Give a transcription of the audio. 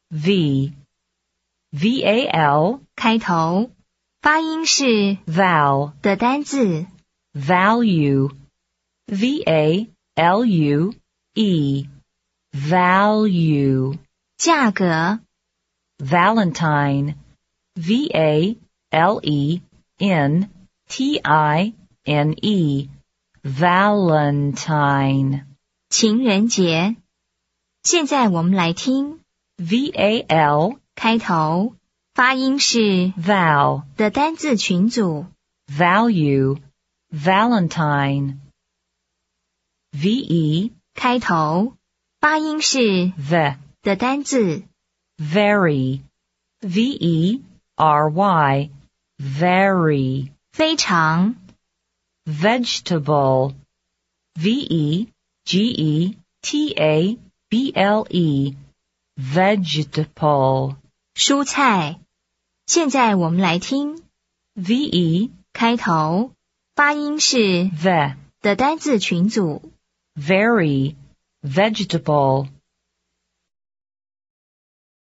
V V-A-L 开头，发音是 val 的单字 value V-A-L-U-E value 价格 Valentine V-A-L-E-N-T-I-N-E Valentine 情人节。现在我们来听 V-A-L 开头，发音是 val 的单字群组 value Valentine V-E 开头，发音是 the 的单字 very V-E-R-Y very 非常 vegetable V-E-G-E-T-A-B-L-E vegetable 蔬菜。现在我们来听 V-E 开头，发音是 the 的单字群组 very vegetable